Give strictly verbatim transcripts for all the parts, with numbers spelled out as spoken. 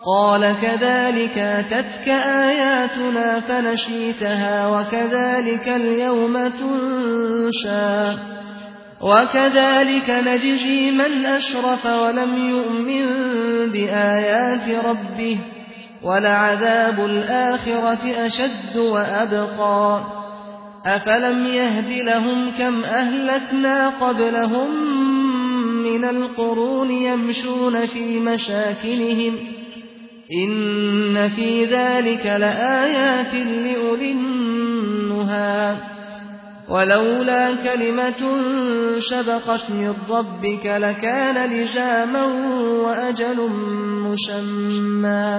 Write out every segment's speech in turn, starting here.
قال كذلك أتتك آياتنا فنسيتها وكذلك اليوم تنسى وكذلك نجزي من أسرف ولم يؤمن بآيات ربه ولعذاب الآخرة أشد وأبقى أفلم يهد لهم كم أهلكنا قبلهم من القرون يمشون في مساكنهم إن في ذلك لآيات لأولي النهى ولولا كلمة سبقت من ربك لكان لزاما وأجل مسمى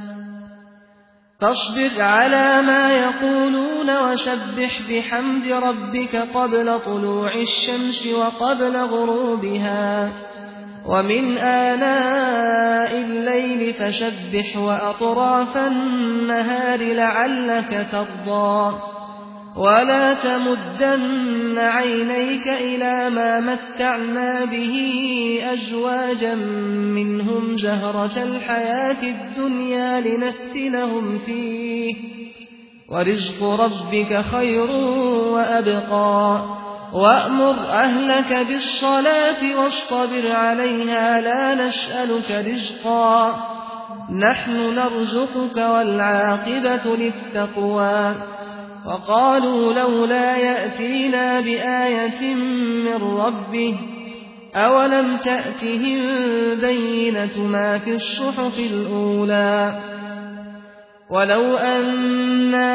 فاصبر على ما يقولون وسبح بحمد ربك قبل طلوع الشمس وقبل غروبها ومن آناء الليل فسبح وأطراف النهار لعلك ترضى ولا تمدن عينيك إلى ما متعنا به أزواجا منهم زهرة الحياة الدنيا لنفتنهم فيه ورزق ربك خير وأبقى وأمر أهلك بالصلاة واصطبر عليها لا نسألك رزقا نحن نرزقك والعاقبة للتقوى وقالوا لولا يأتينا بآية من ربه أولم تأتهم بينة ما في الصحف الأولى ولو أنا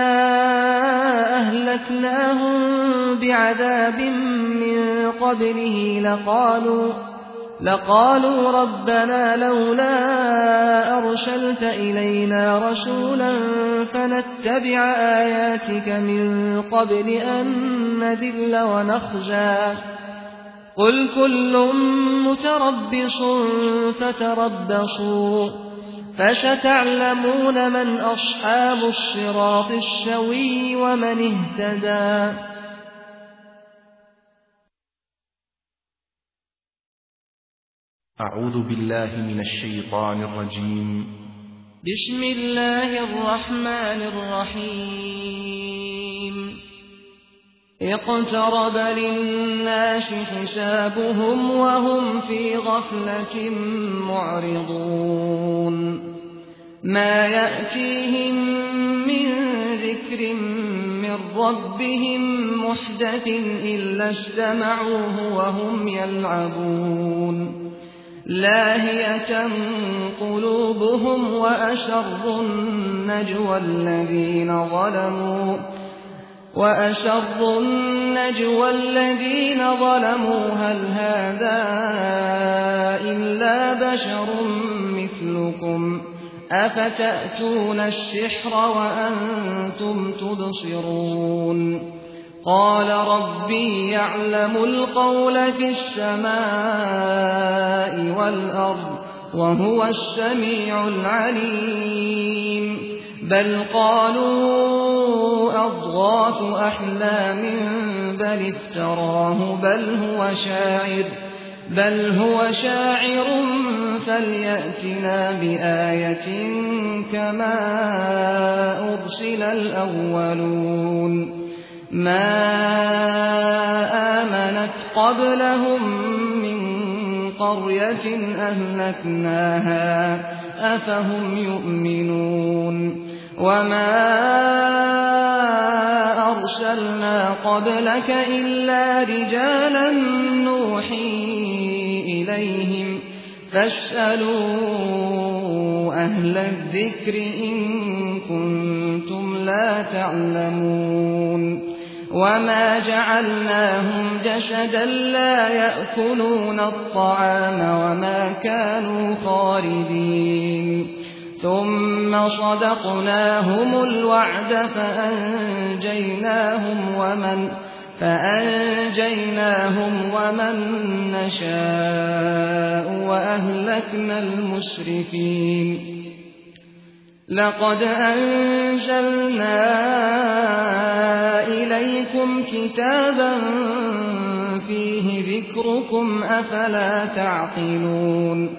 أهلكناهم بعذاب من قبله لقالوا لقالوا ربنا لولا أرسلت إلينا رسولا فنتبع آياتك من قبل أن نذل ونخزى قل كل متربص فتربصوا فستعلمون من أصحاب الصراط السوي ومن اهتدى. أعوذ بالله من الشيطان الرجيم. بسم الله الرحمن الرحيم. اقترب للناس حسابهم وهم في غفلة معرضون ما يأتيهم من ذكر من ربهم محدث إلا استمعوه وهم يلعبون لاهية قلوبهم وأسروا النجوى الذين ظلموا وأسروا النجوى الذين ظلموا هل هذا إلا بشر مثلكم أفتأتون السحر وأنتم تبصرون قال ربي يعلم القول في السماء والأرض وهو السميع العليم بل قالوا أضغاث أحلام بل افتراه بل هو شاعر بل هو شاعر فليأتنا بآية كما أرسل الأولون ما آمنت قبلهم من قرية أهلكناها أفهم يؤمنون وما أرسلنا قبلك إلا رجالا نوحي إليهم فاسألوا أهل الذكر إن كنتم لا تعلمون وما جعلناهم جسدا لا يأكلون الطعام وما كانوا خالدين ثم صدقناهم الوعد فأنجيناهم ومن فأنجيناهم ومن نشاء وأهلكنا المسرفين لقد أنزلنا إليكم كتابا فيه ذكركم أفلا تعقلون